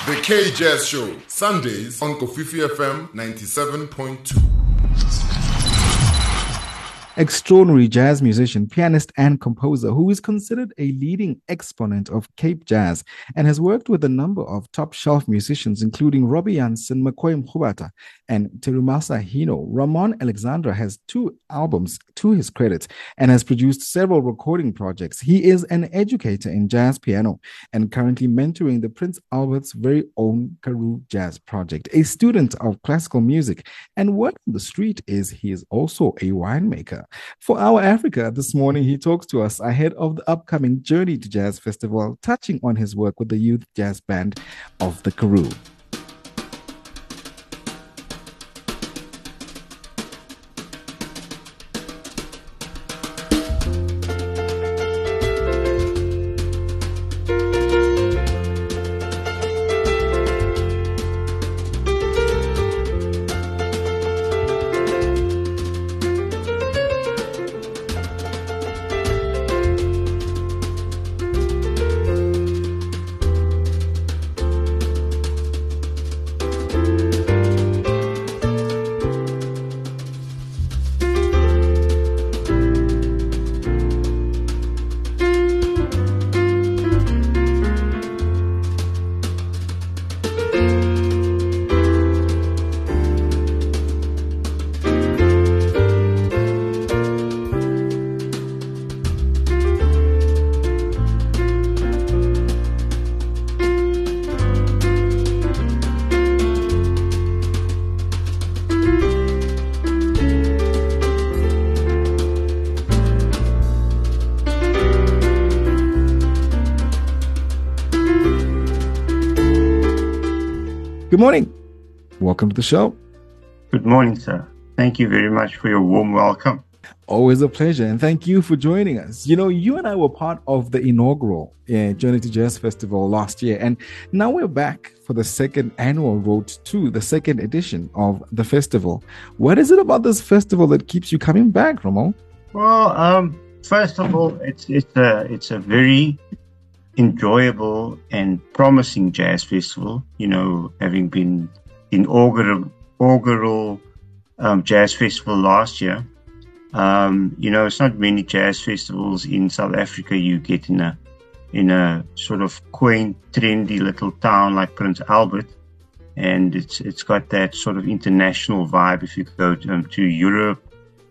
The K Jazz Show, Sundays on Kofifi FM 97.2. Extraordinary jazz musician, pianist, and composer who is considered a leading exponent of Cape jazz and has worked with a number of top-shelf musicians, including Robbie Jansen, McCoy Mkhubata, and Terumasa Hino. Ramon Alexandra has 2 albums to his credit and has produced several recording projects. He is an educator in jazz piano and currently mentoring the Prince Albert's very own Karoo Jazz Project. A student of classical music and word on the street is he is also a winemaker. For Our Africa this morning, he talks to us ahead of the upcoming Journey to Jazz Festival, touching on his work with the youth jazz band of the Karoo. Good morning. Welcome to the show. Good morning, sir. Thank you very much for your warm welcome. Always a pleasure, and thank you for joining us. You know, you and I were part of the inaugural Journey to Jazz Festival last year, and now we're back for the second annual Road to, the second edition of the festival. What is it about this festival that keeps you coming back, Ramon? Well, first of all, it's a very enjoyable and promising jazz festival. You know, having been inaugural jazz festival last year. You know, it's not many jazz festivals in South Africa you get in a sort of quaint, trendy little town like Prince Albert, and it's got that sort of international vibe. If you go to Europe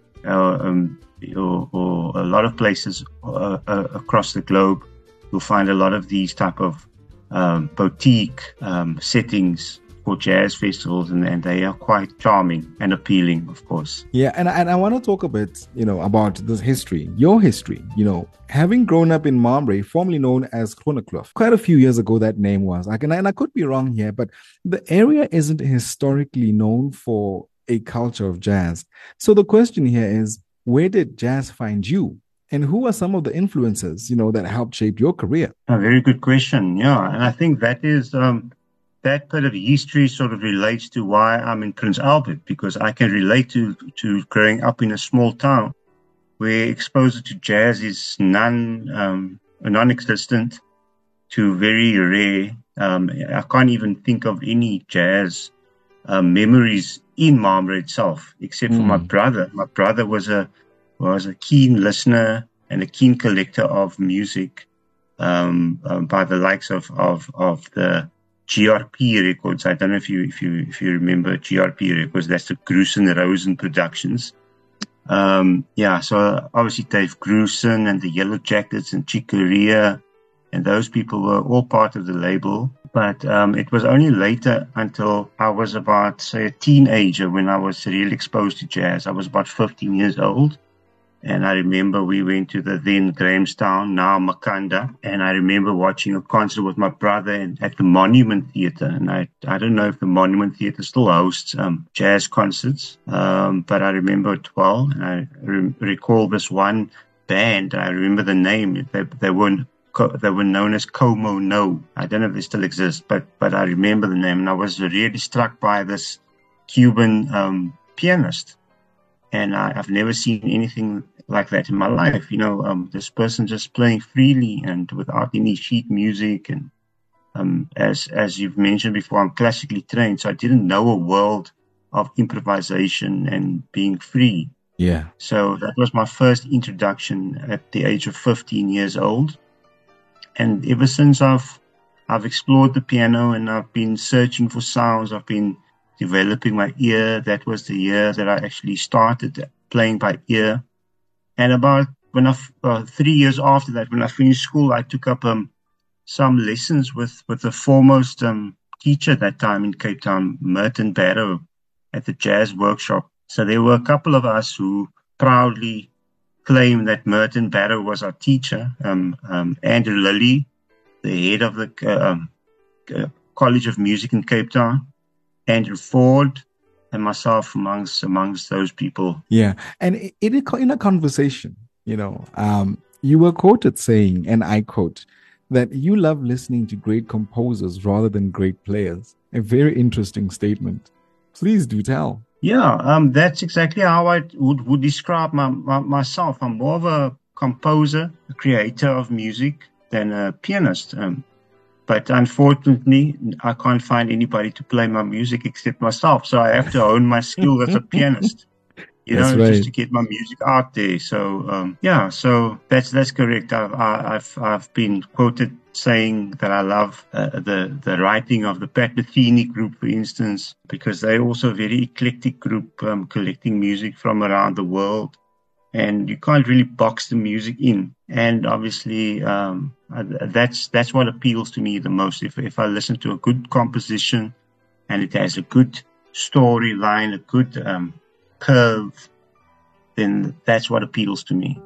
or a lot of places across the globe, you'll find a lot of these type of boutique settings for jazz festivals, and they are quite charming and appealing, of course. Yeah, and I want to talk a bit, you know, about this history, your history, you know, having grown up in Mamre, formerly known as Groenekloof. Quite a few years ago, that name was, and I could be wrong here, but the area isn't historically known for a culture of jazz. So the question here is, where did jazz find you? And who are some of the influences, you know, that helped shape your career? A very good question. Yeah. And I think that is, that bit of history sort of relates to why I'm in Prince Albert, because I can relate to growing up in a small town where exposure to jazz is non-existent to very rare. I can't even think of any jazz memories in Mamre itself, except for my brother. My brother was a keen listener and a keen collector of music by the likes of the GRP records. I don't know if you remember GRP records. That's the Grusin Rosen Productions. So obviously Dave Grusin and the Yellow Jackets and Chick Corea and those people were all part of the label. But it was only later, until I was about, say, a teenager, when I was really exposed to jazz. I was about 15 years old. And I remember we went to the then Grahamstown, now Makanda. And I remember watching a concert with my brother at the Monument Theatre. And I don't know if the Monument Theatre still hosts jazz concerts. But I remember it well. And I recall this one band. I remember the name. They were known as Como No. I don't know if they still exist, but I remember the name. And I was really struck by this Cuban pianist. And I've never seen anything like that in my life. You know, this person just playing freely and without any sheet music. And As you've mentioned before, I'm classically trained, so I didn't know a world of improvisation and being free. Yeah. So that was my first introduction at the age of 15 years old. And ever since I've explored the piano and I've been searching for sounds, I've been developing my ear. That was the year that I actually started playing by ear. And about 3 years after that, when I finished school, I took up some lessons with the foremost teacher at that time in Cape Town, Merton Barrow, at the Jazz Workshop. So there were a couple of us who proudly claimed that Merton Barrow was our teacher. Andrew Lilly, the head of the College of Music in Cape Town, Andrew Ford, and myself amongst those people. Yeah, and in a conversation, you were quoted saying, and I quote, that you love listening to great composers rather than great players. A very interesting statement. Please do tell. Yeah, that's exactly how I would describe myself. I'm more of a composer, a creator of music than a pianist. But unfortunately, I can't find anybody to play my music except myself. So I have to hone my skill as a pianist. Just to get my music out there. So so that's correct. I've been quoted saying that I love the writing of the Pat Metheny group, for instance, because they're also a very eclectic group, collecting music from around the world, and you can't really box the music in. And obviously, that's what appeals to me the most. If I listen to a good composition and it has a good storyline, a good curve, then that's what appeals to me.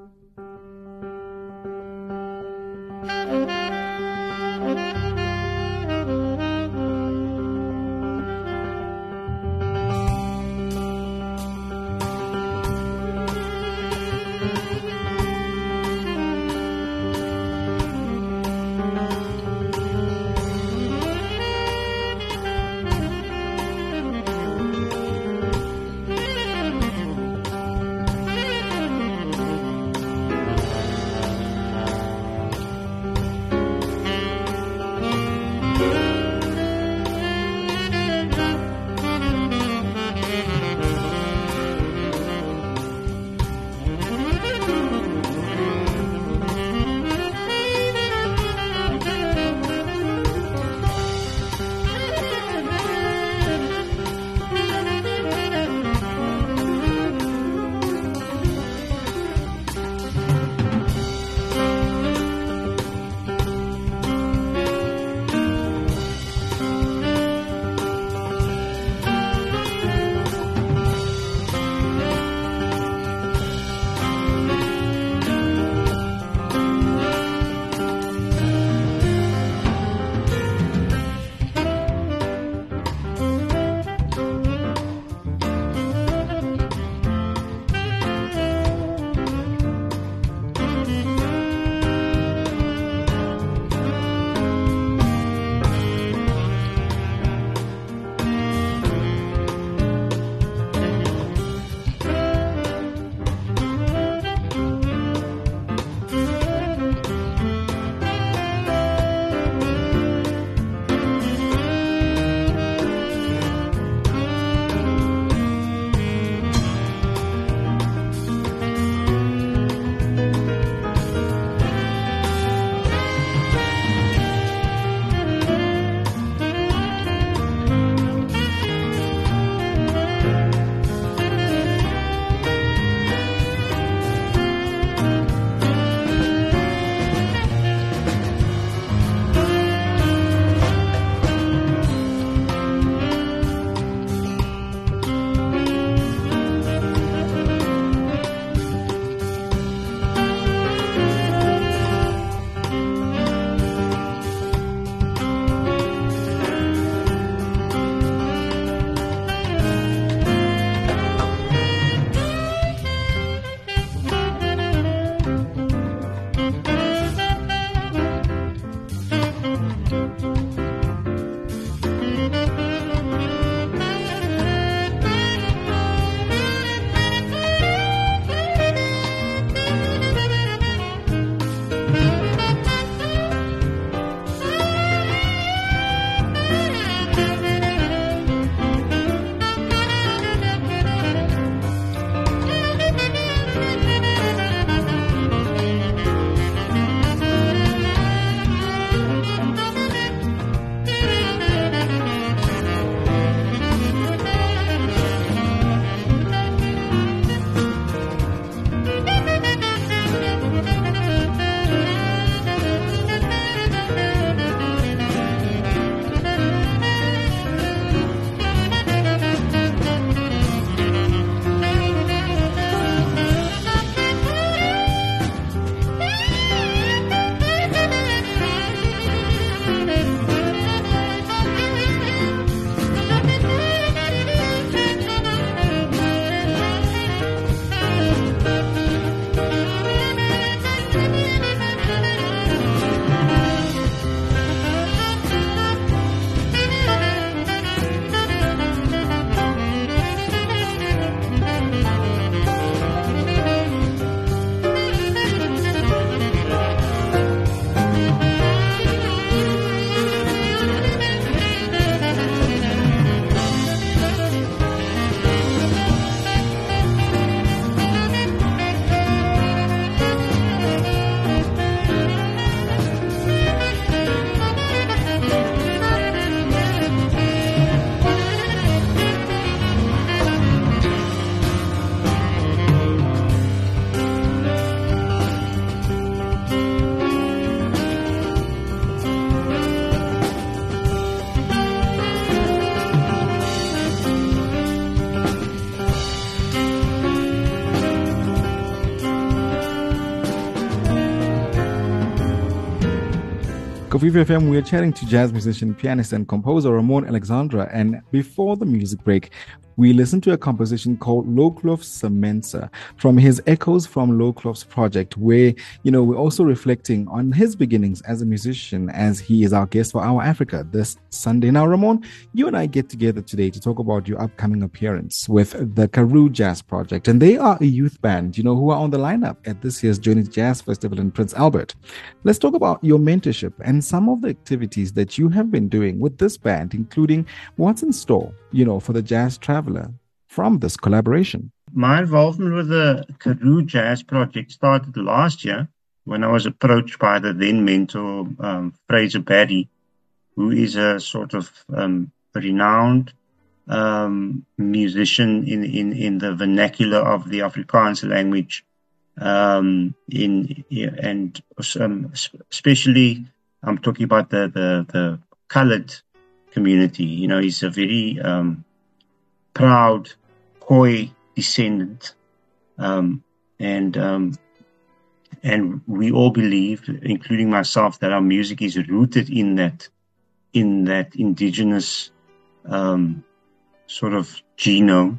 Kofifi FM, we are chatting to jazz musician, pianist, and composer Ramon Alexandra. And before the music break, we listened to a composition called Loklov Semensa from his Echoes from Loklov's project, where, we're also reflecting on his beginnings as a musician, as he is our guest for Our Africa this Sunday. Now, Ramon, you and I get together today to talk about your upcoming appearance with the Karoo Jazz Project. And they are a youth band, who are on the lineup at this year's Journey Jazz Festival in Prince Albert. Let's talk about your mentorship and some of the activities that you have been doing with this band, including what's in store, for the jazz traveler from this collaboration. My involvement with the Karoo Jazz Project started last year when I was approached by the then mentor, Fraser Barry, who is a sort of renowned musician in the vernacular of the Afrikaans language, especially I'm talking about the colored community. He's a very proud Khoi descendant, and we all believe, including myself, that our music is rooted in that indigenous sort of genome,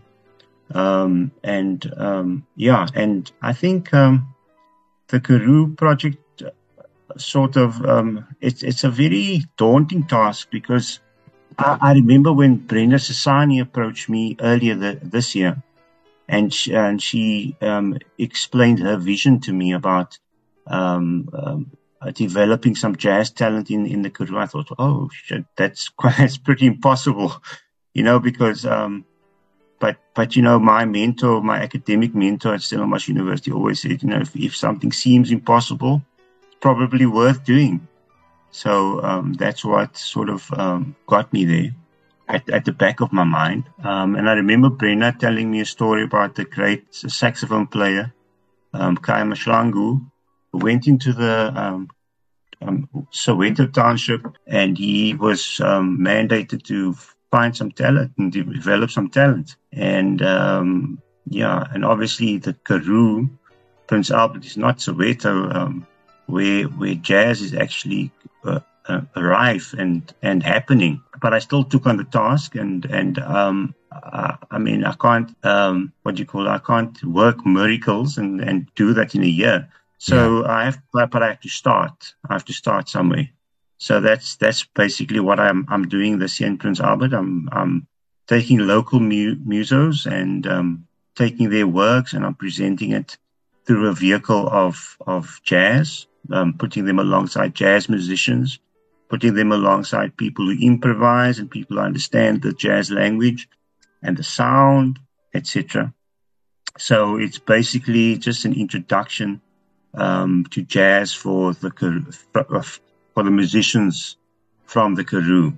and I think the Karoo project sort of it's a very daunting task, because I remember when Brenda Sasani approached me earlier this year, and she explained her vision to me about developing some jazz talent in the Karoo. I thought, oh shit, that's pretty impossible, because but my mentor, my academic mentor at Stellenbosch University, always said, if something seems impossible, it's probably worth doing. So that's what sort of got me there at the back of my mind. And I remember Brenna telling me a story about the great saxophone player, Kai Mashlangu, who went into the Soweto township, and he was mandated to find some talent and develop some talent. And and obviously the Karoo, Prince Albert, is not Soweto, where jazz is actually rife and happening. But I still took on the task, and I mean, I can't I can't work miracles and do that in a year. So I have to start. I have to start somewhere. So that's basically what I'm doing this year in Prince Albert. I'm taking local musos and taking their works, and I'm presenting it through a vehicle of jazz, putting them alongside jazz musicians, putting them alongside people who improvise and people who understand the jazz language and the sound, etc. So it's basically just an introduction to jazz for the musicians from the Karoo.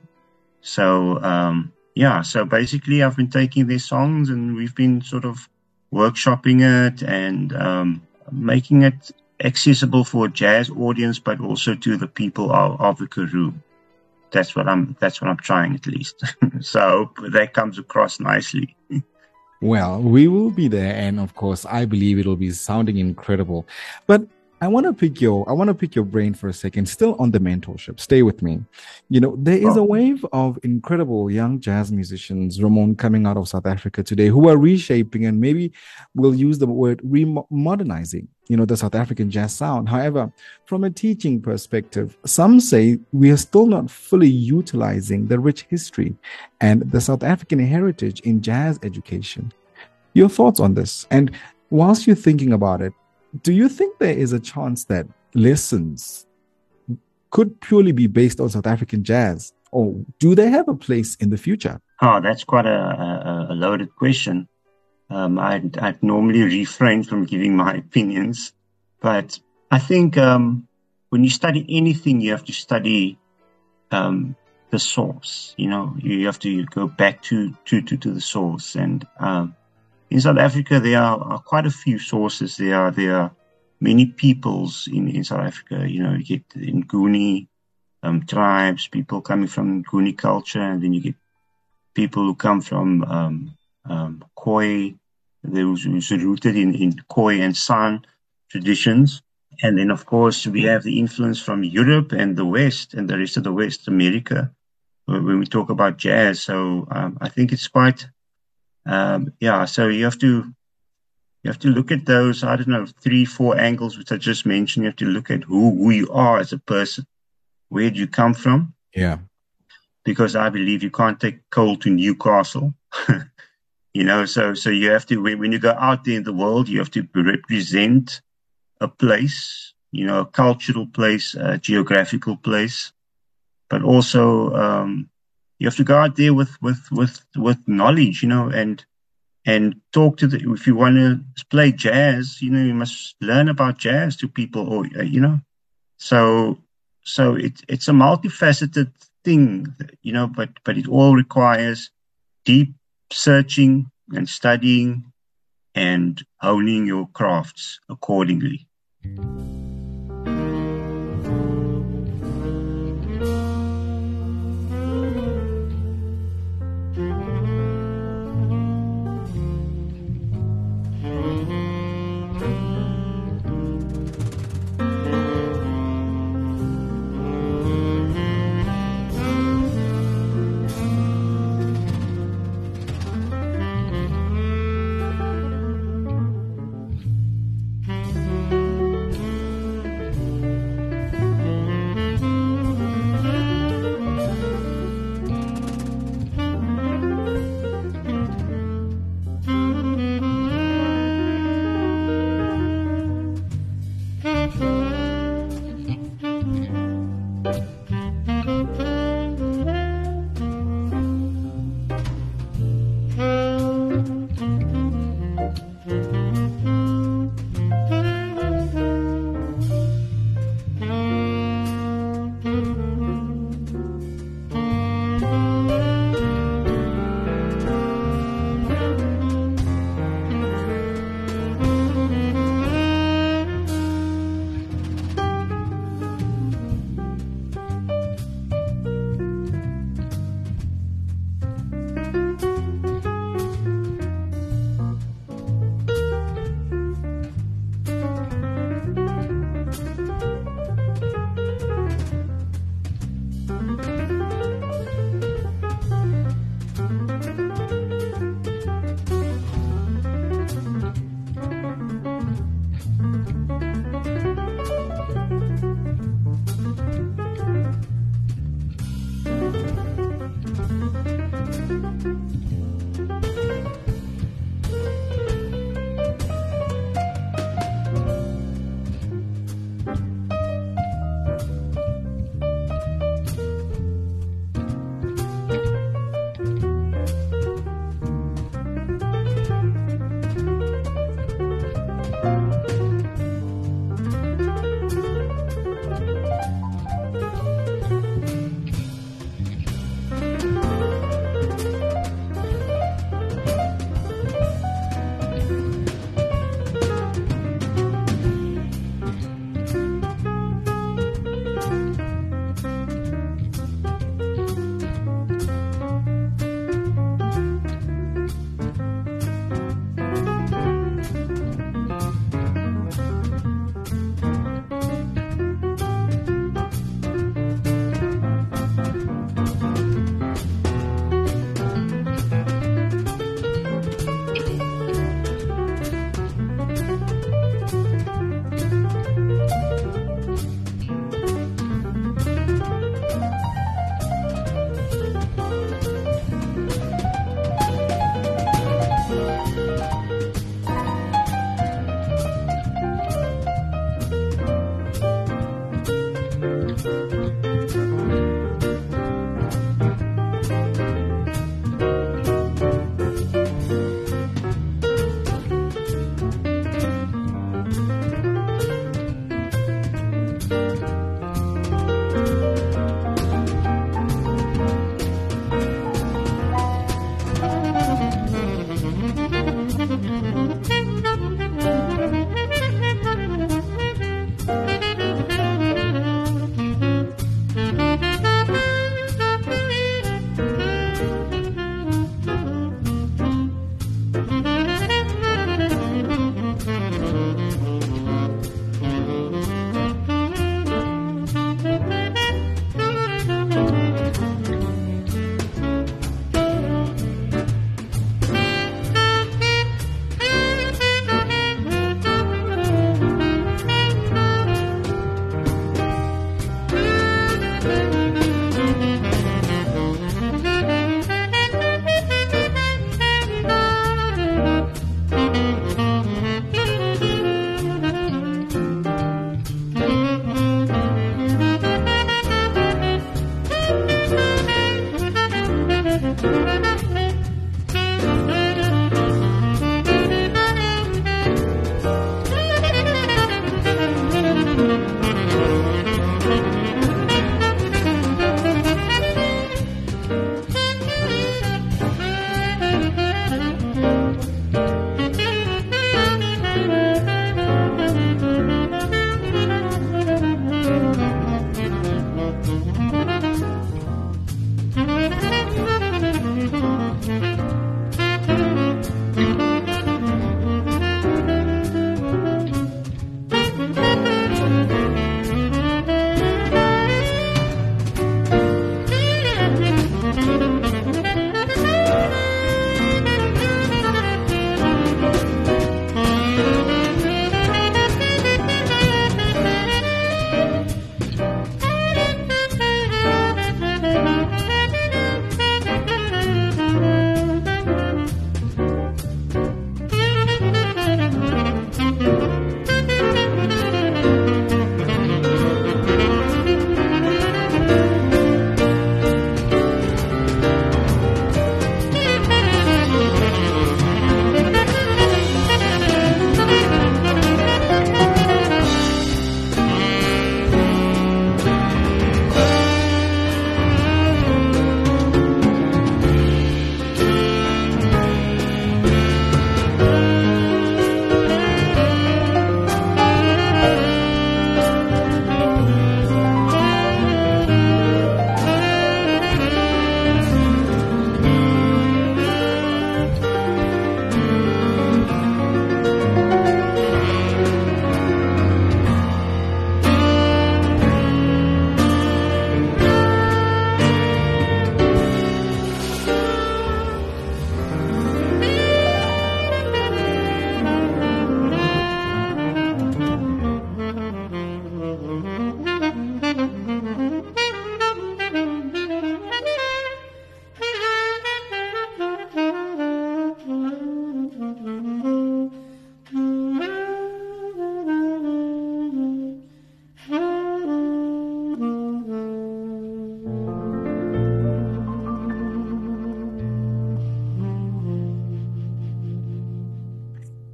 So so basically I've been taking their songs, and we've been sort of workshopping it and making it accessible for a jazz audience, but also to the people of the Karoo. That's what I'm trying, at least. So I hope that comes across nicely. Well, we will be there, and of course, I believe it'll be sounding incredible. But I want to pick your brain for a second, still on the mentorship. Stay with me. There is a wave of incredible young jazz musicians, Ramon, coming out of South Africa today, who are reshaping, and maybe we'll use the word remodernizing, the South African jazz sound. However, from a teaching perspective, some say we are still not fully utilizing the rich history and the South African heritage in jazz education. Your thoughts on this? And whilst you're thinking about it, do you think there is a chance that lessons could purely be based on South African jazz, or do they have a place in the future? Oh, that's quite a loaded question. I'd normally refrain from giving my opinions, but I think when you study anything, you have to study the source. You have to go back to the source. And in South Africa, there are quite a few sources. There are many peoples in South Africa. You get the Nguni tribes, people coming from Nguni culture, and then you get people who come from Khoi, who's rooted in Khoi and San traditions. And then, of course, we have the influence from Europe and the West and the rest of the West, America, when we talk about jazz. So I think it's quite, so you have to look at those, 3-4 angles, which I just mentioned. You have to look at who you are as a person. Where do you come from? Yeah. Because I believe you can't take coal to Newcastle. So you have to, when you go out there in the world, you have to represent a place, a cultural place, a geographical place, but also you have to go out there with knowledge, and talk to if you want to play jazz, you must learn about jazz to people, or so it's a multifaceted thing, but it all requires deep searching and studying and honing your crafts accordingly.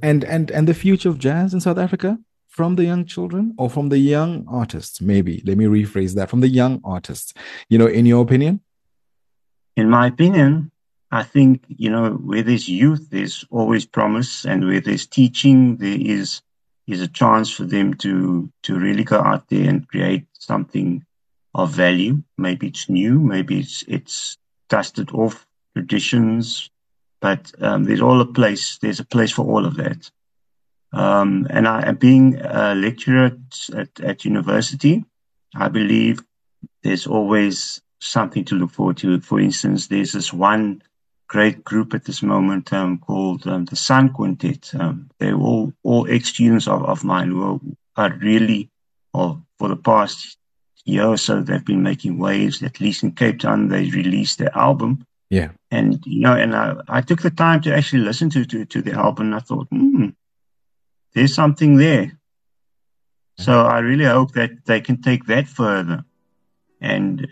And the future of jazz in South Africa from the young children or from the young artists? Maybe let me rephrase that, from the young artists. In your opinion? In my opinion, I think, where there's youth, there's always promise, and where there's teaching, there is a chance for them to really go out there and create something of value. Maybe it's new, maybe it's dusted off traditions, but there's a place for all of that. And I, being a lecturer at university, I believe there's always something to look forward to. For instance, there's this one great group at this moment called the Sun Quintet. They're all ex-students of mine who are really, for the past year or so, they've been making waves. At least in Cape Town, they released their album. Yeah. And, I took the time to actually listen to the album, and I thought, there's something there. So I really hope that they can take that further and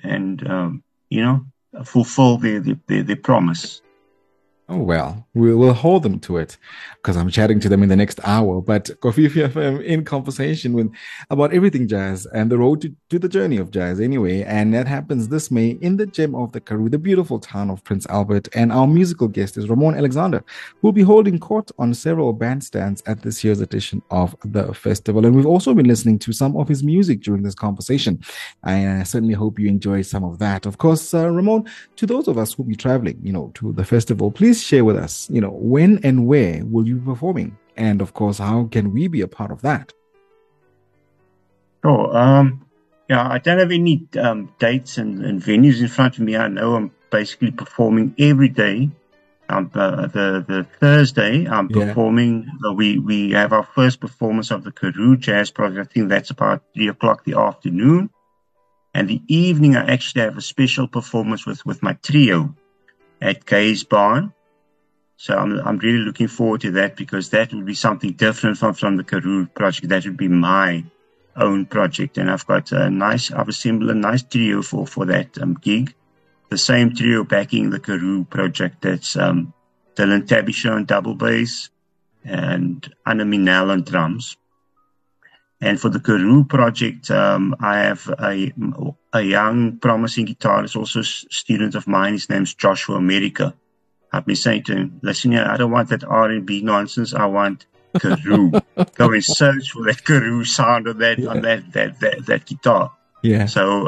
fulfill their promise. Oh, well, we'll hold them to it because I'm chatting to them in the next hour. But Kofifi FM in conversation about everything jazz and the road to the journey of jazz anyway. And that happens this May in the gem of the Karoo, the beautiful town of Prince Albert. And our musical guest is Ramon Alexander, who will be holding court on several bandstands at this year's edition of the festival. And we've also been listening to some of his music during this conversation. I certainly hope you enjoy some of that. Of course, Ramon, to those of us who will be traveling, to the festival, please share with us, when and where will you be performing? And of course, how can we be a part of that? Sure. I don't have any dates and venues in front of me. I know I'm basically performing every day. The Thursday, I'm performing. We have our first performance of the Karoo Jazz Project. I think that's about 3:00 the afternoon. And the evening, I actually have a special performance with my trio at Gay's Barn. So I'm really looking forward to that, because that would be something different from the Karoo project. That would be my own project. And I've assembled a nice trio for that gig. The same trio backing the Karoo project. That's Dylan Tabisha on double bass and Anna Minell on drums. And for the Karoo project, I have a young, promising guitarist, also a student of mine. His name's Joshua America. I've been saying to him, listen here, I don't want that R&B nonsense. I want Karoo. Go and search for that Karoo sound on that guitar. Yeah. So,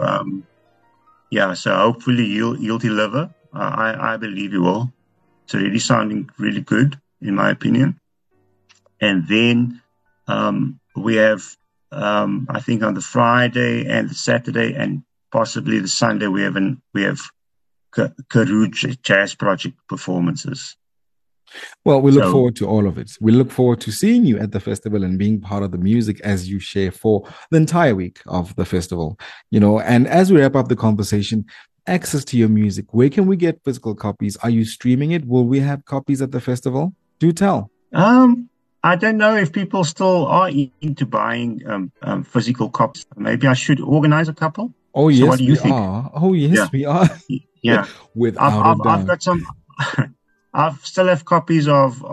so hopefully he'll deliver. I believe he will. It's already sounding really good, in my opinion. And then we have, I think on the Friday and the Saturday and possibly the Sunday, we have Karoo Jazz Project performances. Well, we look forward to all of it. We look forward to seeing you at the festival and being part of the music as you share for the entire week of the festival. And as we wrap up the conversation, access to your music, where can we get physical copies? Are you streaming it? Will we have copies at the festival? Do tell. I don't know if people still are into buying physical copies. Maybe I should organize a couple. Oh, yes, what do you think? Oh, yes, we are. Yeah. Without a doubt. I've got some. I still have copies of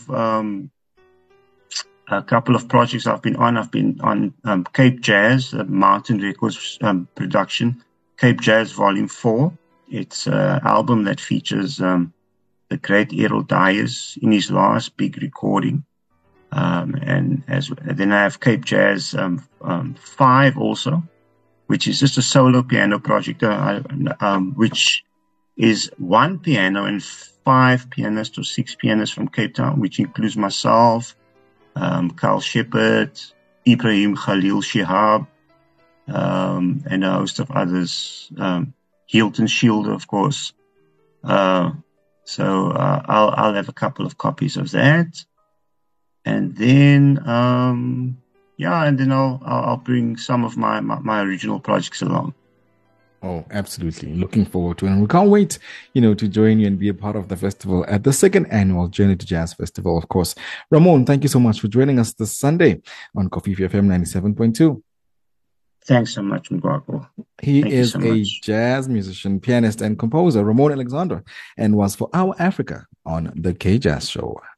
a couple of projects I've been on. I've been on Cape Jazz, Mountain Records production, Cape Jazz Volume 4. It's an album that features the great Errol Dyers in his last big recording. And then I have Cape Jazz 5 also, which is just a solo piano project, which is one piano and 5 pianists or 6 pianists from Cape Town, which includes myself, Carl Shepard, Ibrahim Khalil Shihab, and a host of others, Hilton Shielder, of course. So I'll have a couple of copies of that. And then, I'll bring some of my original projects along. Oh, absolutely. Looking forward to it. And we can't wait, to join you and be a part of the festival at the second annual Journey to Jazz Festival, of course. Ramon, thank you so much for joining us this Sunday on Kofifi FM 97.2. Thanks so much, Mugwako. He is a jazz musician, pianist, and composer, Ramon Alexander, and was for Our Africa on the K Jazz Show.